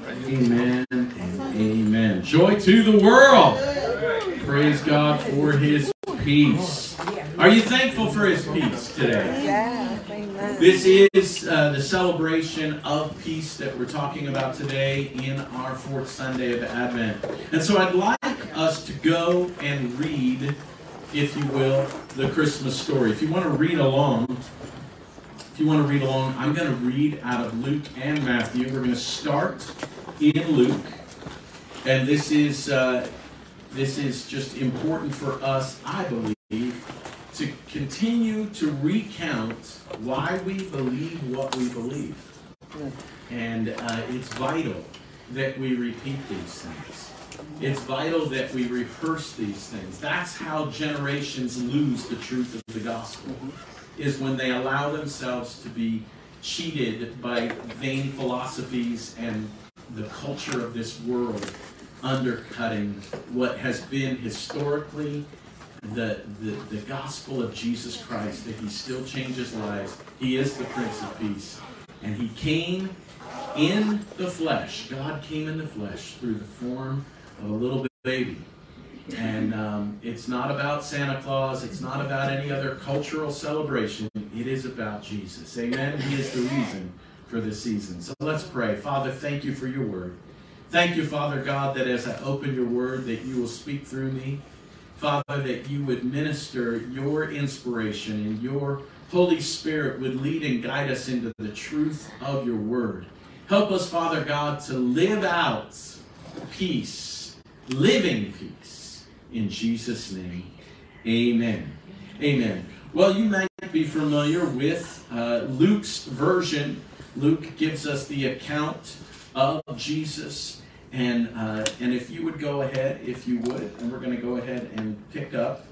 Amen and amen. Joy to the world. Praise God for His peace. Are you thankful for His peace today? Yes, amen. This is the celebration of peace that we're talking about today in our fourth Sunday of Advent. And so I'd like us to go and read, if you will, the Christmas story. If you want to read along, I'm going to read out of Luke and Matthew. We're going to start in Luke, and this is just important for us, I believe, to continue to recount why we believe what we believe. And it's vital that we repeat these things. It's vital that we rehearse these things. That's how generations lose the truth of the gospel, is when they allow themselves to be cheated by vain philosophies and the culture of this world undercutting what has been historically the gospel of Jesus Christ, that He still changes lives. He is the Prince of Peace. And He came in the flesh. God came in the flesh through the form of a little baby. And it's not about Santa Claus. It's not about any other cultural celebration. It is about Jesus. Amen? He is the reason for this season. So let's pray. Father, thank you for your word. Thank you, Father God, that as I open your word, that you will speak through me. Father, that you would minister your inspiration and your Holy Spirit would lead and guide us into the truth of your word. Help us, Father God, to live out peace, living peace. In Jesus' name, amen. Amen. Well, you might be familiar with Luke's version. Luke gives us the account of Jesus. And if you would go ahead, if you would, and we're going to go ahead and pick up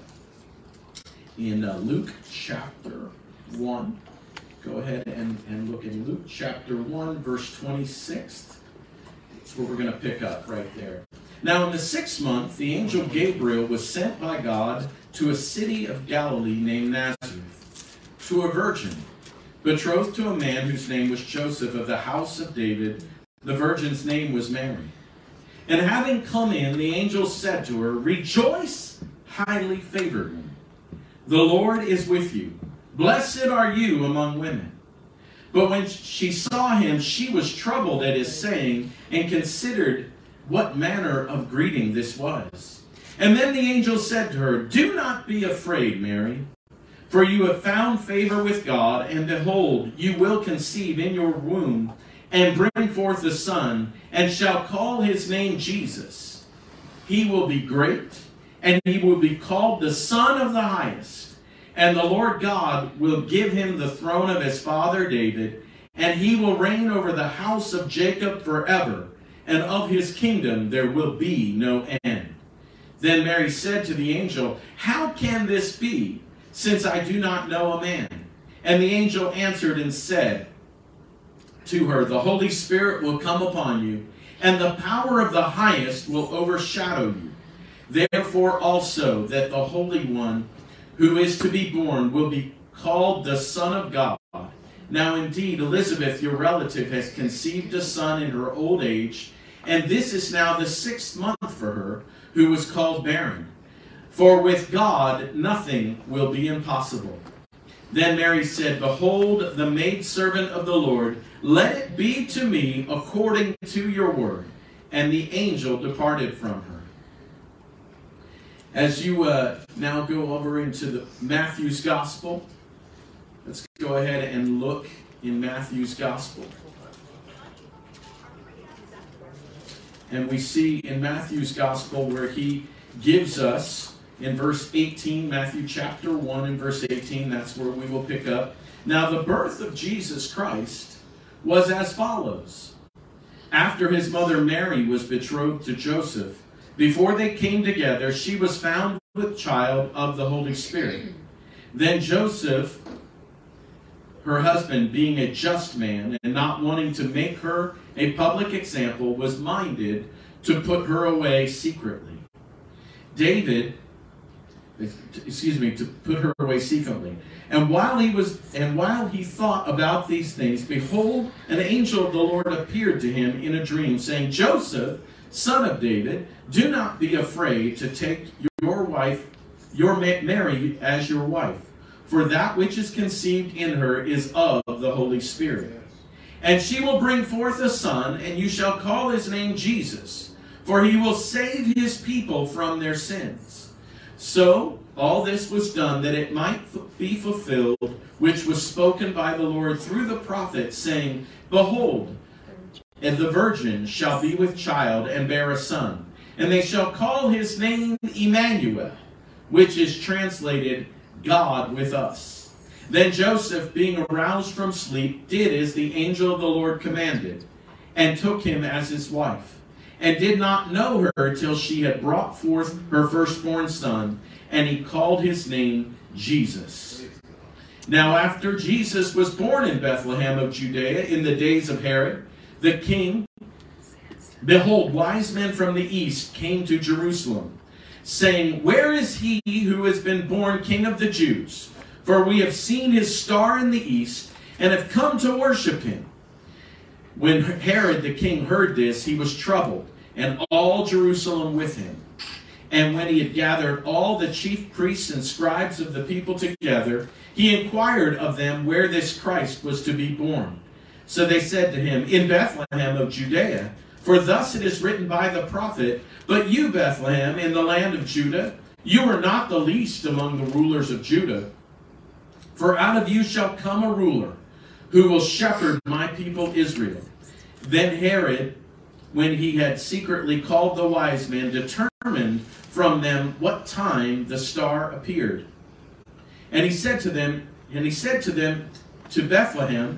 in Luke chapter 1. Go ahead and look in Luke chapter 1, verse 26. That's where we're going to pick up right there. Now in the 6th month, the angel Gabriel was sent by God to a city of Galilee named Nazareth, to a virgin, betrothed to a man whose name was Joseph of the house of David. The virgin's name was Mary. And having come in, the angel said to her, "Rejoice, highly favored one. The Lord is with you. Blessed are you among women." But when she saw him, she was troubled at his saying, and considered what manner of greeting this was. And then the angel said to her, "Do not be afraid, Mary, for you have found favor with God, and behold, you will conceive in your womb and bring forth a son, and shall call his name Jesus. He will be great, and he will be called the Son of the Highest. And the Lord God will give him the throne of his father David, and he will reign over the house of Jacob forever, and of his kingdom there will be no end." Then Mary said to the angel, "How can this be, since I do not know a man?" And the angel answered and said to her, "The Holy Spirit will come upon you, and the power of the highest will overshadow you. Therefore also that the Holy One who is to be born will be called the Son of God. Now indeed, Elizabeth, your relative, has conceived a son in her old age, and this is now the 6th month for her, who was called barren. For with God nothing will be impossible." Then Mary said, "Behold, the maidservant of the Lord, let it be to me according to your word." And the angel departed from her. As you now go over into Matthew's Gospel, let's go ahead and look in Matthew's Gospel. And we see in Matthew's Gospel where he gives us, in verse 18, Matthew chapter 1 and verse 18, that's where we will pick up. "Now the birth of Jesus Christ was as follows. After his mother Mary was betrothed to Joseph, before they came together, she was found with child of the Holy Spirit. Then Joseph, her husband, being a just man and not wanting to make her a public example, was minded to put her away secretly. David to put her away secretly. And while he thought about these things, behold, an angel of the Lord appeared to him in a dream, saying, Joseph, son of David, do not be afraid to take your Mary as your wife, for that which is conceived in her is of the Holy Spirit. And she will bring forth a son, and you shall call his name Jesus, for he will save his people from their sins. So all this was done that it might be fulfilled, which was spoken by the Lord through the prophet, saying, Behold, and the virgin shall be with child and bear a son, and they shall call his name Emmanuel, which is translated God with us. Then Joseph, being aroused from sleep, did as the angel of the Lord commanded, and took him as his wife, and did not know her till she had brought forth her firstborn son, and he called his name Jesus. Now after Jesus was born in Bethlehem of Judea in the days of Herod the king, behold, wise men from the east came to Jerusalem, saying, Where is he who has been born King of the Jews? For we have seen his star in the east, and have come to worship him. When Herod the king heard this, he was troubled, and all Jerusalem with him. And when he had gathered all the chief priests and scribes of the people together, he inquired of them where this Christ was to be born. So they said to him, In Bethlehem of Judea, for thus it is written by the prophet, But you, Bethlehem, in the land of Judah, you are not the least among the rulers of Judah. For out of you shall come a ruler, who will shepherd my people Israel. Then Herod, when he had secretly called the wise men, determined from them what time the star appeared. And he said to them to Bethlehem,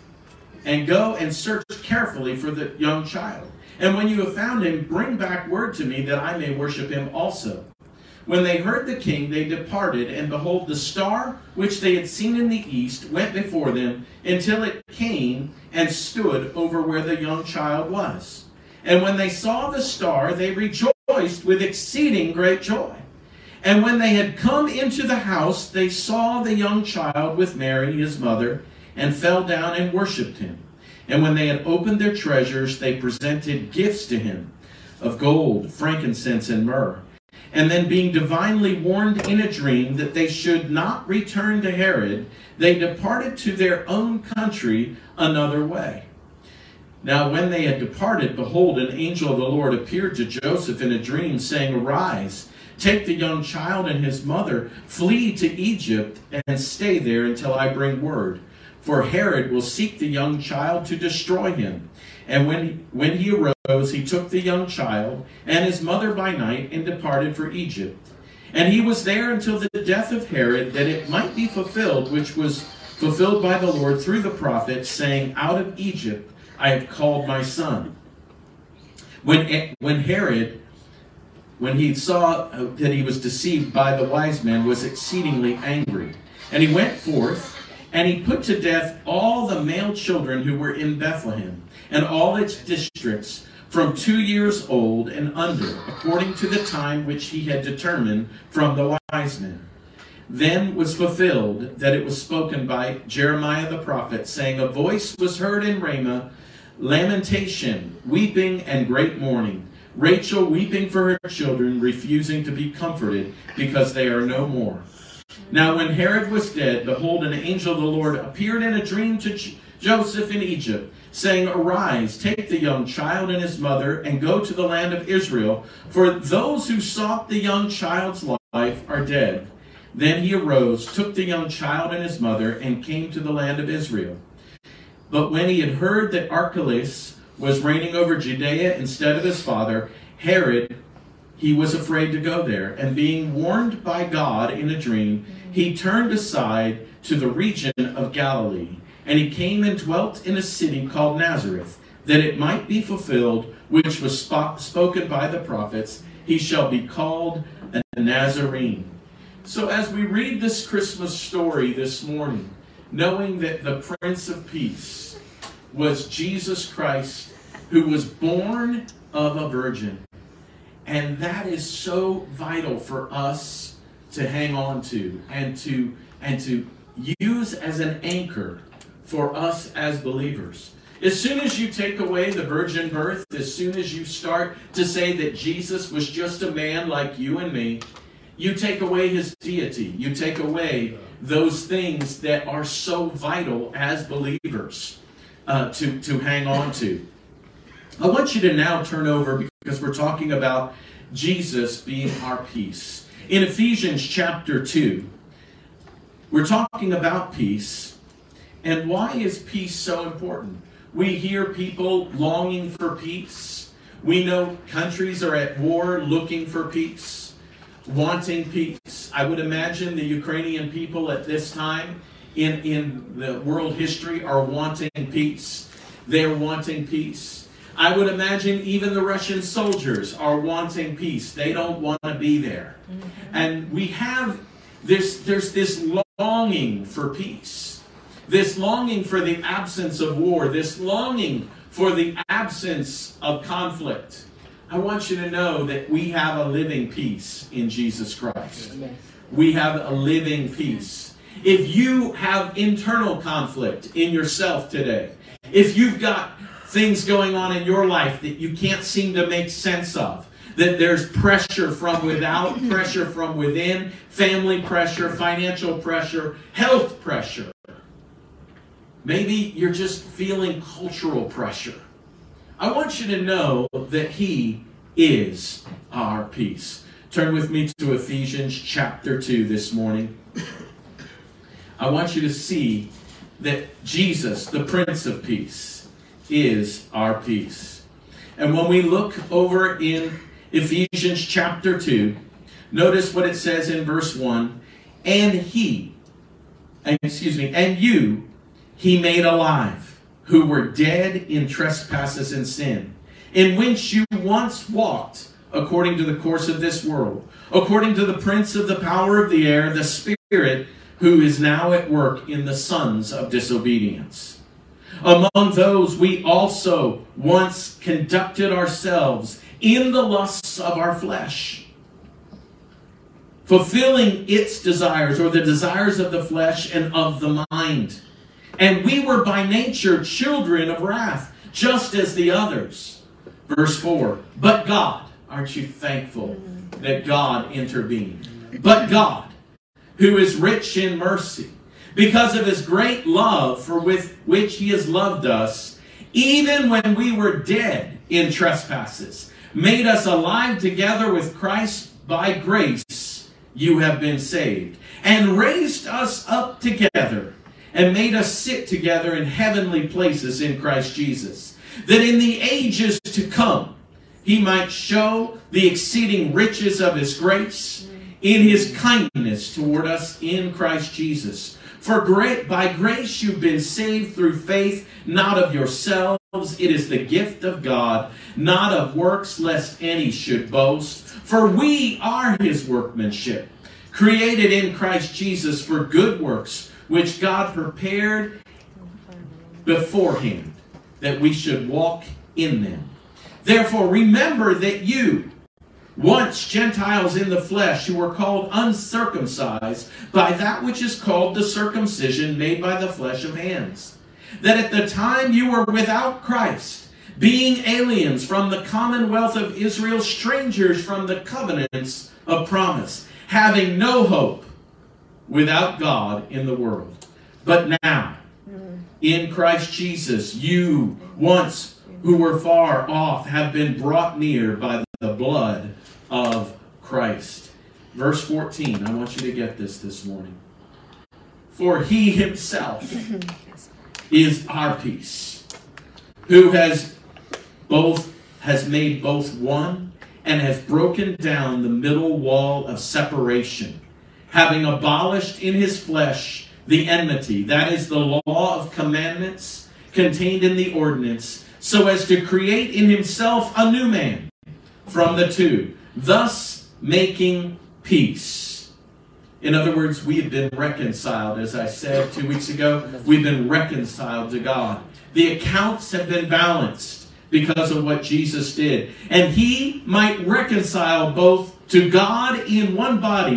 and go and search carefully for the young child. And when you have found him, bring back word to me that I may worship him also. When they heard the king, they departed, and behold, the star which they had seen in the east went before them until it came and stood over where the young child was. And when they saw the star, they rejoiced with exceeding great joy. And when they had come into the house, they saw the young child with Mary, his mother, and fell down and worshipped him. And when they had opened their treasures, they presented gifts to him of gold, frankincense, and myrrh. And then, being divinely warned in a dream that they should not return to Herod, they departed to their own country another way. Now when they had departed, behold, an angel of the Lord appeared to Joseph in a dream, saying, Arise, take the young child and his mother, flee to Egypt, and stay there until I bring word. For Herod will seek the young child to destroy him. And when he arose, he took the young child and his mother by night and departed for Egypt. And he was there until the death of Herod, that it might be fulfilled, which was fulfilled by the Lord through the prophet, saying, Out of Egypt I have called my son. When Herod, when he saw that he was deceived by the wise men, was exceedingly angry. And he went forth, and he put to death all the male children who were in Bethlehem, and all its districts, from 2 years old and under, according to the time which he had determined from the wise men. Then was fulfilled that it was spoken by Jeremiah the prophet, saying, A voice was heard in Ramah, lamentation, weeping, and great mourning. Rachel weeping for her children, refusing to be comforted, because they are no more. Now when Herod was dead, behold, an angel of the Lord appeared in a dream to Joseph in Egypt, saying, Arise, take the young child and his mother, and go to the land of Israel, for those who sought the young child's life are dead. Then he arose, took the young child and his mother, and came to the land of Israel. But when he had heard that Archelaus was reigning over Judea instead of his father, Herod, he was afraid to go there. And being warned by God in a dream, he turned aside to the region of Galilee. And he came and dwelt in a city called Nazareth, that it might be fulfilled, which was spoken by the prophets, He shall be called a Nazarene. So as we read this Christmas story this morning, knowing that the Prince of Peace was Jesus Christ, who was born of a virgin, and that is so vital for us hang on to and to use as an anchor for us as believers. As soon as you take away the virgin birth, as soon as you start to say that Jesus was just a man like you and me, you take away his deity. You take away those things that are so vital as believers to hang on to. I want you to now turn over, because we're talking about Jesus being our peace. In Ephesians chapter 2, we're talking about peace. And why is peace so important? We hear people longing for peace. We know countries are at war looking for peace, wanting peace. I would imagine the Ukrainian people at this time in the world history are wanting peace. They're wanting peace. I would imagine even the Russian soldiers are wanting peace. They don't want to be there. And we have there's this longing for peace. This longing for the absence of war, this longing for the absence of conflict. I want you to know that we have a living peace in Jesus Christ. We have a living peace. If you have internal conflict in yourself today, if you've got things going on in your life that you can't seem to make sense of, that there's pressure from without, pressure from within, family pressure, financial pressure, health pressure, maybe you're just feeling cultural pressure, I want you to know that he is our peace. Turn with me to Ephesians chapter 2 this morning. I want you to see that Jesus, the Prince of Peace, is our peace. And when we look over in Ephesians chapter 2, notice what it says in verse 1. And you he made alive, who were dead in trespasses and sin, in which you once walked according to the course of this world, according to the prince of the power of the air, the spirit who is now at work in the sons of disobedience. Among those we also once conducted ourselves in the lusts of our flesh, fulfilling its desires, or the desires of the flesh and of the mind. And we were by nature children of wrath, just as the others. Verse 4, but God, aren't you thankful that God intervened? But God, who is rich in mercy, because of his great love for with which he has loved us, even when we were dead in trespasses, made us alive together with Christ. By grace you have been saved, and raised us up together, and made us sit together in heavenly places in Christ Jesus, that in the ages to come he might show the exceeding riches of his grace in his kindness toward us in Christ Jesus. For by grace you've been saved through faith, not of yourselves. It is the gift of God, not of works, lest any should boast. For we are his workmanship, created in Christ Jesus for good works, which God prepared beforehand, that we should walk in them. Therefore, remember that you, once Gentiles in the flesh, who were called uncircumcised by that which is called the circumcision made by the flesh of hands, that at the time you were without Christ, being aliens from the commonwealth of Israel, strangers from the covenants of promise, having no hope, without God in the world. But now, in Christ Jesus, you once who were far off have been brought near by the blood of Christ. Verse 14, I want you to get this morning. For he himself is our peace, who has made both one and has broken down the middle wall of separation, having abolished in his flesh the enmity, that is the law of commandments contained in the ordinance, so as to create in himself a new man from the two, thus making peace. In other words, we have been reconciled. As I said 2 weeks ago, we've been reconciled to God. The accounts have been balanced because of what Jesus did. And he might reconcile both to God in one body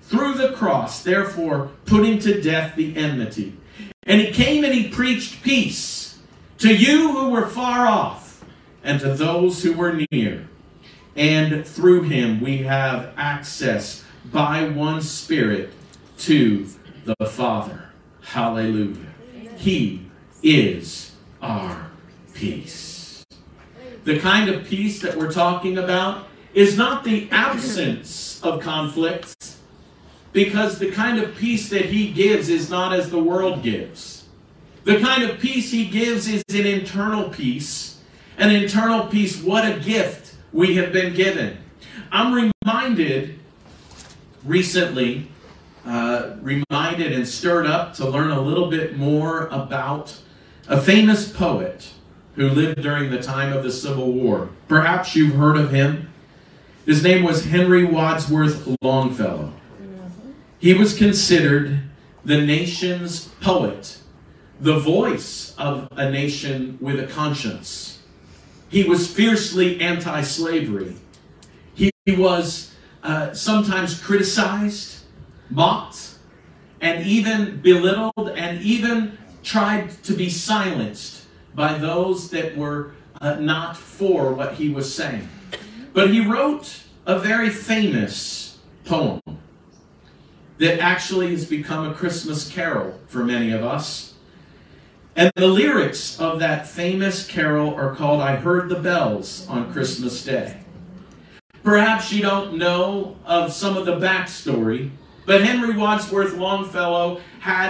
through the cross, therefore putting to death the enmity. And he came and he preached peace to you who were far off and to those who were near. And through him we have access by one Spirit to the Father. Hallelujah. He is our peace. The kind of peace that we're talking about is not the absence of conflict, because the kind of peace that he gives is not as the world gives. The kind of peace he gives is an internal peace. An internal peace, what a gift we have been given. I'm reminded recently, reminded and stirred up to learn a little bit more about a famous poet who lived during the time of the Civil War. Perhaps you've heard of him. His name was Henry Wadsworth Longfellow. He was considered the nation's poet, the voice of a nation with a conscience. He was fiercely anti-slavery. He was sometimes criticized, mocked, and even belittled, and even tried to be silenced by those that were not for what he was saying. But he wrote a very famous poem that actually has become a Christmas carol for many of us. And the lyrics of that famous carol are called "I Heard the Bells on Christmas Day." Perhaps you don't know of some of the backstory, but Henry Wadsworth Longfellow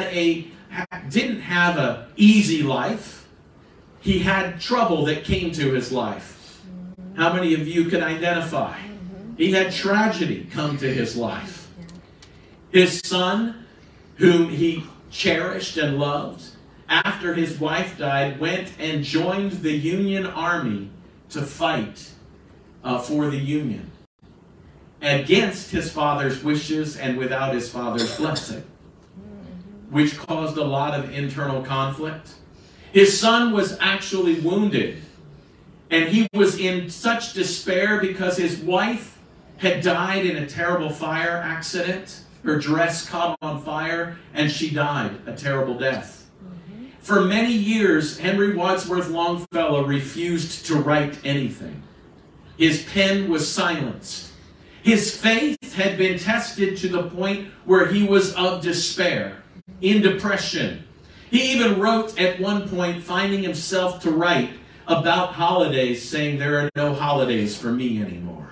didn't have an easy life. He had trouble that came to his life. How many of you can identify? He had tragedy come to his life. His son, whom he cherished and loved, after his wife died, went and joined the Union Army to fight for the Union, against his father's wishes and without his father's blessing, which caused a lot of internal conflict. His son was actually wounded, and he was in such despair because his wife had died in a terrible fire accident. Her dress caught on fire, and she died a terrible death. For many years, Henry Wadsworth Longfellow refused to write anything. His pen was silenced. His faith had been tested to the point where he was of despair, in depression. He even wrote at one point, finding himself to write about holidays, saying, "There are no holidays for me anymore."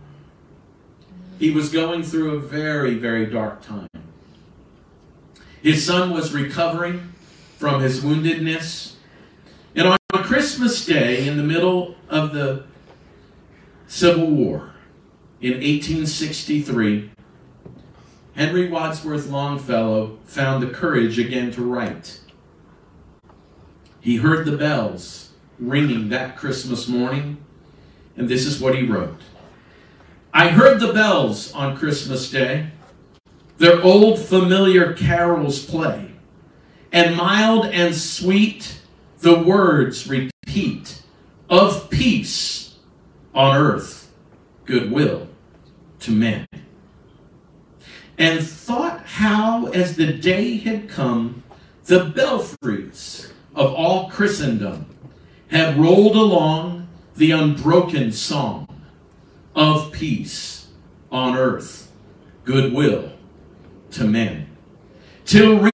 He was going through a very, very dark time. His son was recovering from his woundedness. And on Christmas Day, in the middle of the Civil War, in 1863, Henry Wadsworth Longfellow found the courage again to write. He heard the bells ringing that Christmas morning, and this is what he wrote. "I heard the bells on Christmas Day, their old familiar carols play, and mild and sweet the words repeat of peace on earth, goodwill to men. And thought how, as the day had come, the belfries of all Christendom had rolled along the unbroken song of peace on earth, goodwill to men, till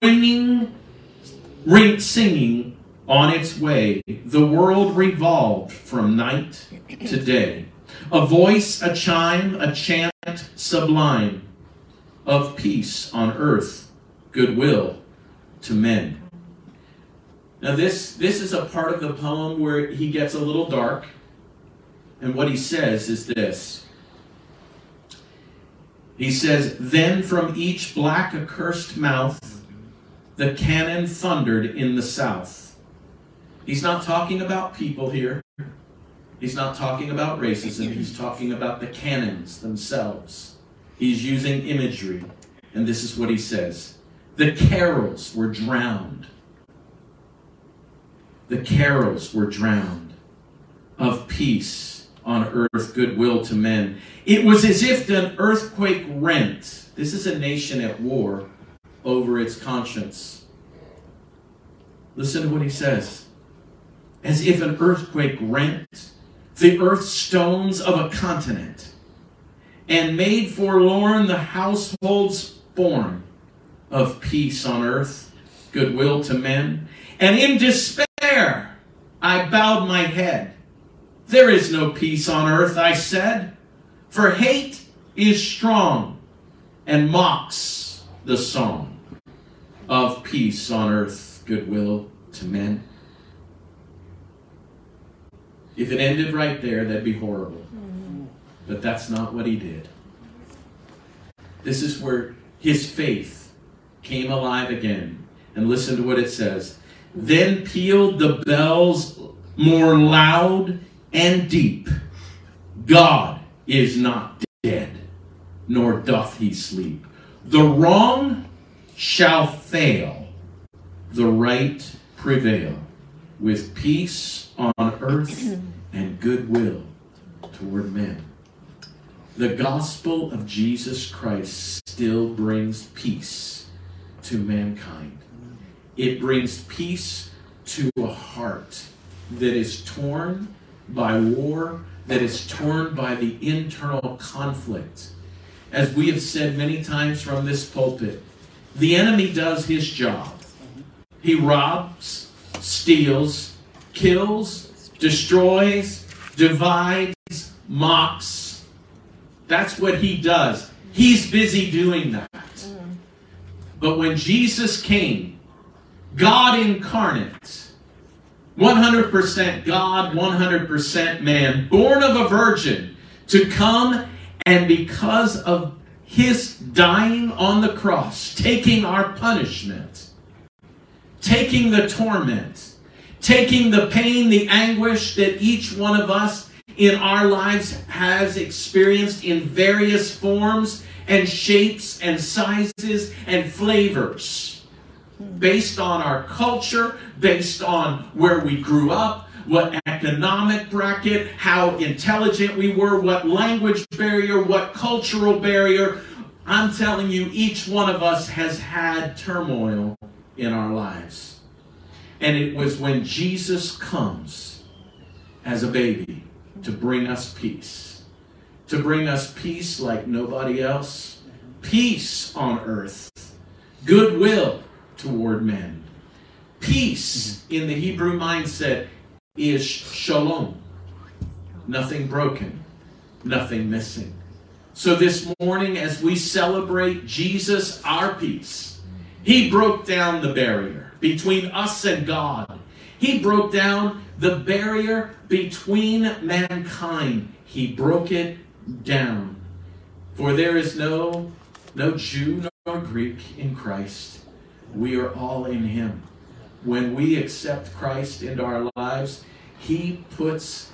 singing on its way, the world revolved from night to day. A voice, a chime, a chant sublime of peace on earth, goodwill to men." Now this is a part of the poem where he gets a little dark. And what he says is this. He says, "Then from each black accursed mouth, the cannon thundered in the south." He's not talking about people here. He's not talking about racism. He's talking about the cannons themselves. He's using imagery. And this is what he says. "The carols were drowned. The carols were drowned of peace on earth, goodwill to men. It was as if an earthquake rent This is a nation at war over its conscience. Listen to what he says. As if an earthquake rent the earth stones of a continent, and made forlorn the households born of peace on earth, goodwill to men. And in despair I bowed my head. There is no peace on earth, I said, for hate is strong and mocks the song of peace on earth, goodwill to men. If it ended right there, that'd be horrible. But that's not what he did. This is where his faith came alive again. And listen to what it says. Then pealed the bells more loud and deep. God is not dead, nor doth he sleep. The wrong shall fail, the right prevail, with peace on earth and goodwill toward men. The gospel of Jesus Christ still brings peace to mankind. It brings peace to a heart that is torn by war, that is torn by the internal conflict. As we have said many times from this pulpit, the enemy does his job. He robs, steals, kills, destroys, divides, mocks. That's what he does. He's busy doing that. But when Jesus came, God incarnate, 100% God, 100% man, born of a virgin, to come and because of his dying on the cross, taking our punishment, taking the torment, taking the pain, the anguish that each one of us in our lives has experienced in various forms and shapes and sizes and flavors, based on our culture, based on where we grew up, what economic bracket, how intelligent we were, what language barrier, what cultural barrier. I'm telling you, each one of us has had turmoil in our lives. And it was when Jesus comes as a baby to bring us peace. To bring us peace like nobody else. Peace on earth. Goodwill toward men. Peace in the Hebrew mindset is shalom. Nothing broken. Nothing missing. So this morning as we celebrate Jesus, our peace, he broke down the barrier between us and God. He broke down the barrier between mankind. He broke it down. For there is no Jew nor Greek in Christ. We are all in him. When we accept Christ into our lives, he puts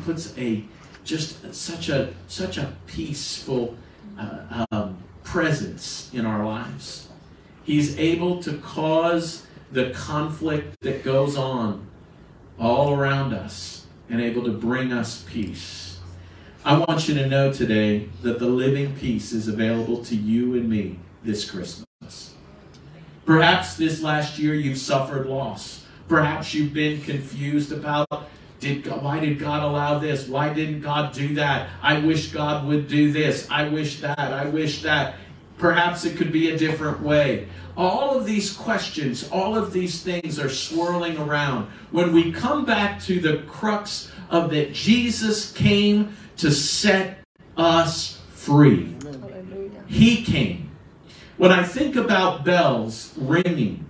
such a peaceful presence in our lives. He's able to cause the conflict that goes on all around us and able to bring us peace. I want you to know today that the living peace is available to you and me this Christmas. Perhaps this last year you've suffered loss. Perhaps you've been confused about why did God allow this? Why didn't God do that? I wish God would do this. I wish that. I wish that. Perhaps it could be a different way. All of these questions, all of these things are swirling around. When we come back to the crux of that Jesus came to set us free. He came. When I think about bells ringing,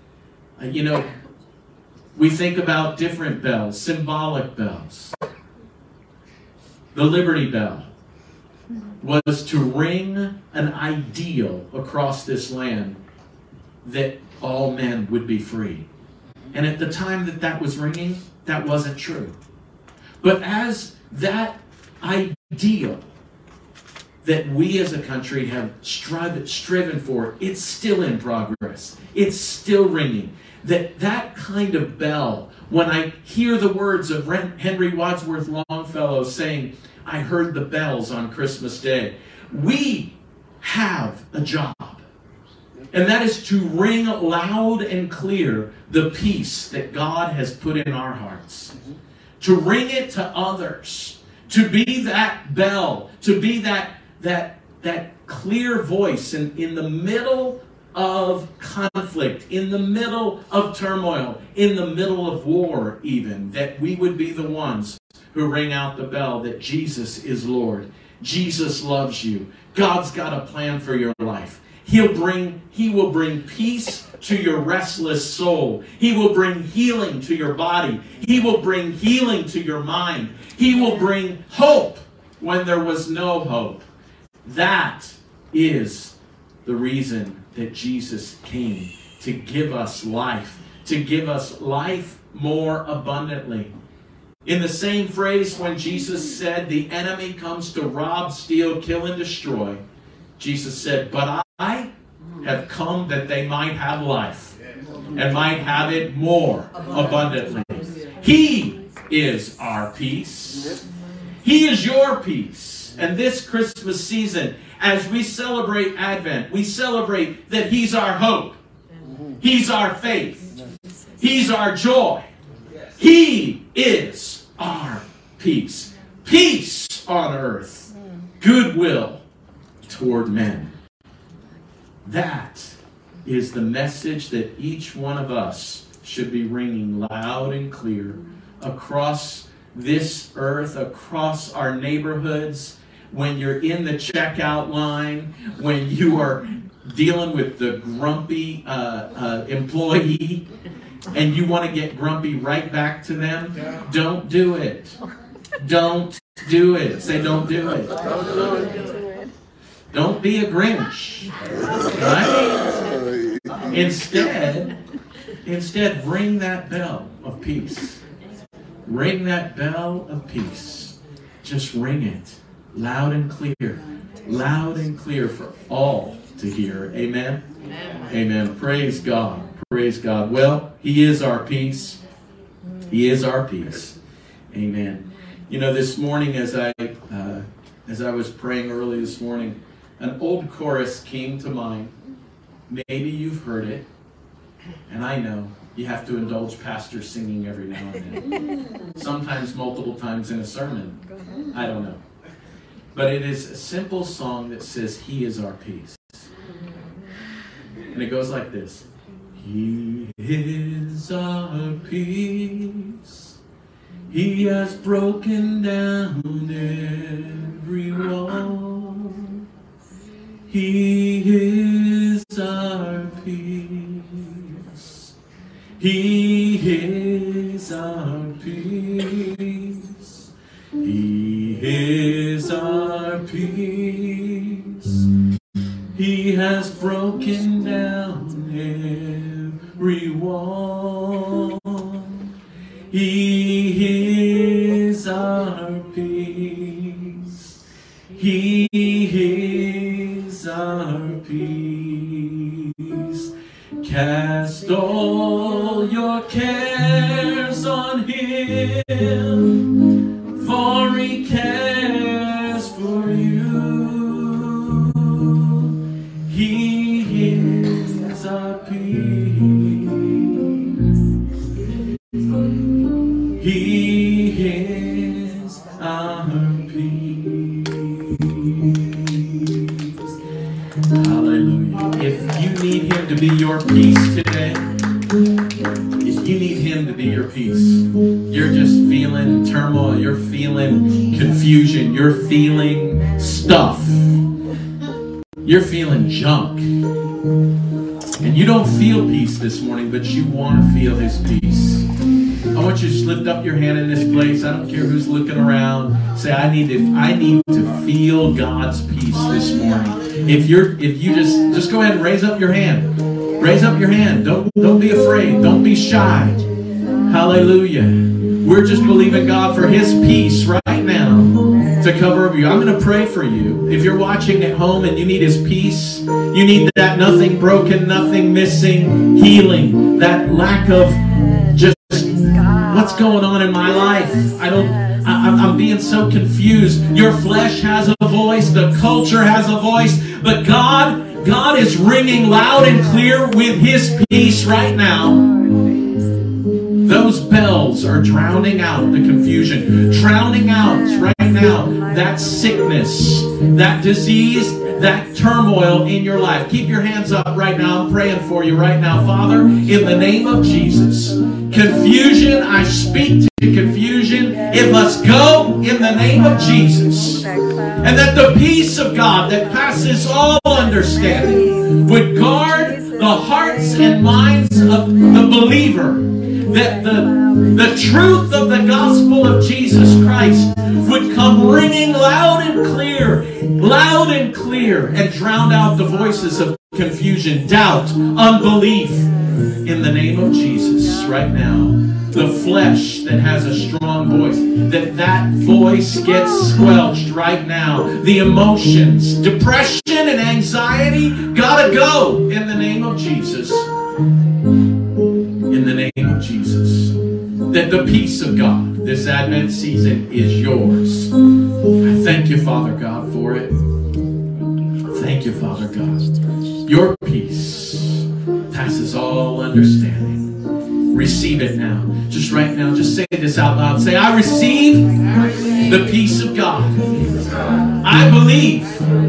we think about different bells, symbolic bells. The Liberty Bell was to ring an ideal across this land that all men would be free. And at the time that was ringing, that wasn't true. But as that ideal that we as a country have striven for, it's still in progress. It's still ringing. That kind of bell, when I hear the words of Henry Wadsworth Longfellow saying, I heard the bells on Christmas Day. We have a job. And that is to ring loud and clear the peace that God has put in our hearts. To ring it to others. To be that bell. To be that clear voice in the middle of conflict, in the middle of turmoil, in the middle of war even. That we would be the ones who ring out the bell that Jesus is Lord. Jesus loves you. God's got a plan for your life. He will bring peace to your restless soul. He will bring healing to your body. He will bring healing to your mind. He will bring hope when there was no hope. That is the reason that Jesus came, to give us life, to give us life more abundantly. In the same phrase, when Jesus said, the enemy comes to rob, steal, kill, and destroy, Jesus said, but I have come that they might have life and might have it more abundantly. He is our peace. He is your peace. And this Christmas season, as we celebrate Advent, we celebrate that He's our hope. He's our faith. He's our joy. He is our peace. Peace on earth. Goodwill toward men. That is the message that each one of us should be ringing loud and clear across this earth, across our neighborhoods, when you're in the checkout line, when you are dealing with the grumpy employee and you want to get grumpy right back to them. Don't do it. Don't do it. Say, don't do it. Don't be a Grinch. Right? Instead, ring that bell of peace. Ring that bell of peace. Just ring it loud and clear. Loud and clear for all to hear. Amen? Amen. Praise God. Praise God. Well, He is our peace. He is our peace. Amen. You know, this morning as I was praying early this morning, an old chorus came to mind. Maybe you've heard it. And I know you have to indulge pastor singing every now and then. Sometimes multiple times in a sermon. I don't know. But it is a simple song that says, He is our peace. And it goes like this. He is our peace. He has broken down every wall. He is our peace. He is our peace. He is our peace. He has broken down every wall. He is our peace. He is our peace. Cast all your cares on Him, for He cares for you. He is our peace. He is our peace. Hallelujah. If you need Him to be your peace today, if you need Him to be your peace, you're just feeling turmoil, you're feeling confusion, you're feeling stuff, you're feeling junk, and you don't feel peace this morning, but you want to feel His peace. I want you to just lift up your hand in this place. I don't care who's looking around. Say, I need to feel God's peace this morning. If you just go ahead and raise up your hand. Raise up your hand. Don't be afraid. Don't be shy. Hallelujah. We're just believing God for His peace right now to cover over you. I'm going to pray for you. If you're watching at home and you need His peace, you need that nothing broken, nothing missing, healing, that lack of just what's going on in my life. I I'm being so confused. Your flesh has a voice. The culture has a voice. But God is ringing loud and clear with His peace right now. Those bells are drowning out the confusion, drowning out right now that sickness, that disease, that turmoil in your life. Keep your hands up right now. I'm praying for you right now. Father, in the name of Jesus, confusion, I speak to confusion. It must go in the name of Jesus. And that the peace of God that passes all understanding would guard the hearts and minds of the believer. That the truth of the gospel of Jesus Christ would come ringing loud and clear, and drown out the voices of confusion, doubt, unbelief, in the name of Jesus right now. The flesh that has a strong voice, that voice gets squelched right now. The emotions, depression and anxiety, gotta go in the name of Jesus. In the name of Jesus, that the peace of God this Advent season is yours. I thank you, Father God, for it. Thank you, Father God. Your peace passes all understanding. Receive it now. Just right now, just say this out loud. Say, I receive the peace of God. I believe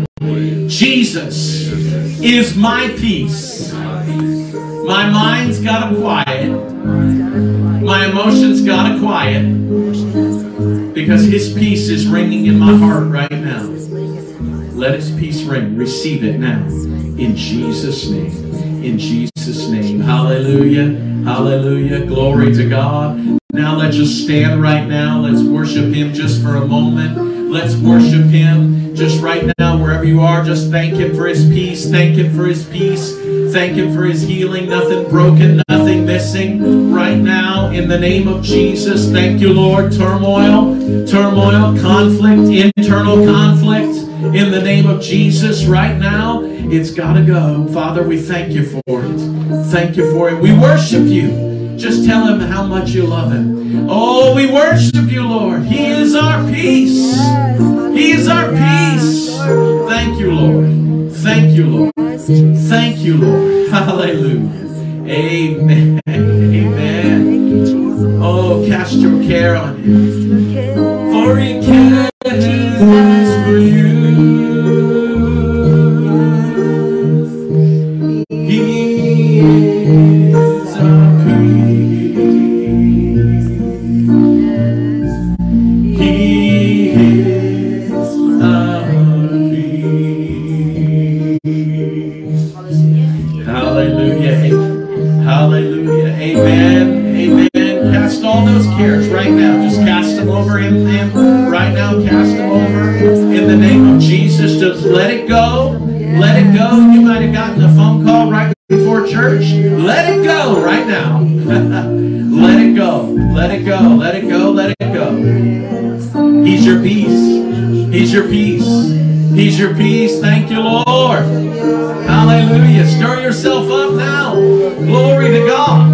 Jesus is my peace. My mind's got to quiet. My emotions got to quiet. Because His peace is ringing in my heart right now. Let His peace ring. Receive it now. In Jesus' name. In Jesus' name. Hallelujah. Hallelujah. Glory to God. Now let's just stand right now. Let's worship Him just for a moment. Let's worship Him just right now, wherever you are. Just thank Him for His peace. Thank Him for His peace. Thank Him for His healing. Nothing broken, nothing missing. Right now, in the name of Jesus. Thank you, Lord. Turmoil, conflict, internal conflict. In the name of Jesus, right now, it's got to go. Father, we thank you for it. Thank you for it. We worship you. Just tell Him how much you love Him. Oh, we worship you, Lord. He is our peace. He is our peace. Thank you, Lord. Thank you, Lord. Thank you, Lord. Hallelujah. Amen. Amen. Oh, cast your care on Him. For He cares for you. He is our peace. He is our peace. Hallelujah. Hallelujah. Amen. Amen. Cast all those cares right now. Just cast them over Him right now. Cast them over in the name of Jesus. Just let it go. Let it go. You might have gotten a phone call right before church. Let it go right now. Let it go. Let it go. Let it go. Let it go. He's your peace. He's your peace. He's your peace. Thank you, Lord. Hallelujah. Stir yourself up now. Glory to God.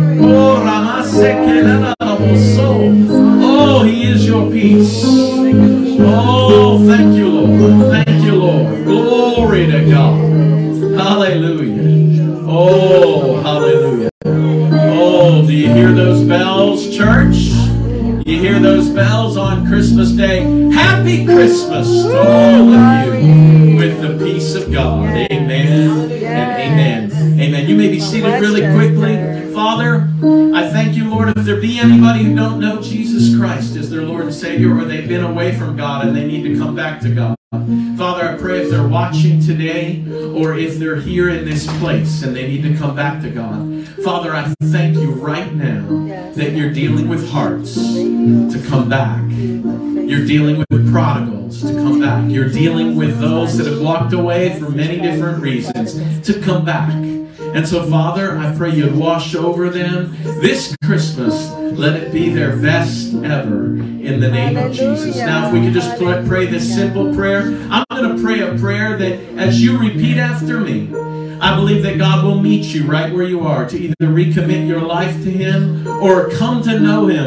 Oh, He is your peace. Oh, thank you, Lord. Thank you, Lord. Glory to God. Hallelujah. Oh, hallelujah. Oh, do you hear those bells, church? You hear those bells on Christmas Day? Happy Christmas to all of you with the peace of God. Amen and amen. Amen. You may be seated really quickly. Father, I thank you, Lord, if there be anybody who don't know Jesus Christ as their Lord and Savior, or they've been away from God and they need to come back to God. Father, I pray if they're watching today or if they're here in this place and they need to come back to God. Father, I thank you right now that you're dealing with hearts to come back. You're dealing with prodigals to come back. You're dealing with those that have walked away for many different reasons to come back. And so, Father, I pray you'd wash over them this Christmas. Let it be their best ever in the name of Jesus. Now, if we could just pray this simple prayer. I'm going to pray a prayer that as you repeat after me, I believe that God will meet you right where you are to either recommit your life to Him or come to know Him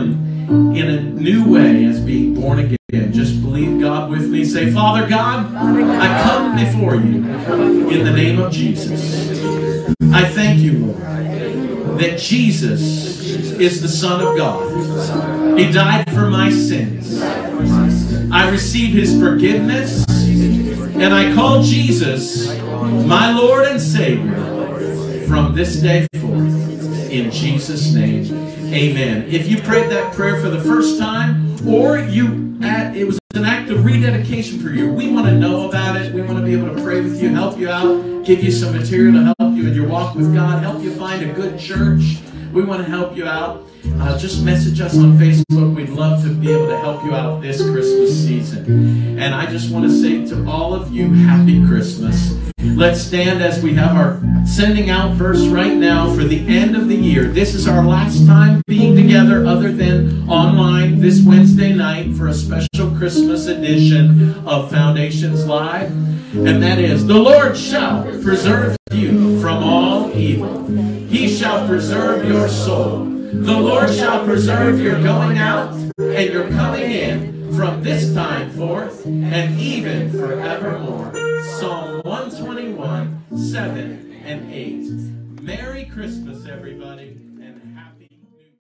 in a new way as being born again. Just believe God with me. Say, Father God, I come before you in the name of Jesus. I thank you, Lord, that Jesus is the Son of God. He died for my sins. I receive his forgiveness, and I call Jesus my Lord and Savior from this day forth. In Jesus' name, amen. If you prayed that prayer for the first time, or it was an act of rededication for you, we want to know about it. We want to be able to pray with you, help you out, give you some material to help you in your walk with God, help you find a good church. We want to help you out. Just message us on Facebook. We'd love to be able to help you out this Christmas season. And I just want to say to all of you, Happy Christmas. Let's stand as we have our sending out verse right now for the end of the year. This is our last time being together other than online this Wednesday night for a special Christmas edition of Foundations Live. And that is, the Lord shall preserve you from all evil. He shall preserve your soul. The Lord shall preserve your going out and your coming in from this time forth and even forevermore. Psalm 121, 7 and 8. Merry Christmas, everybody. And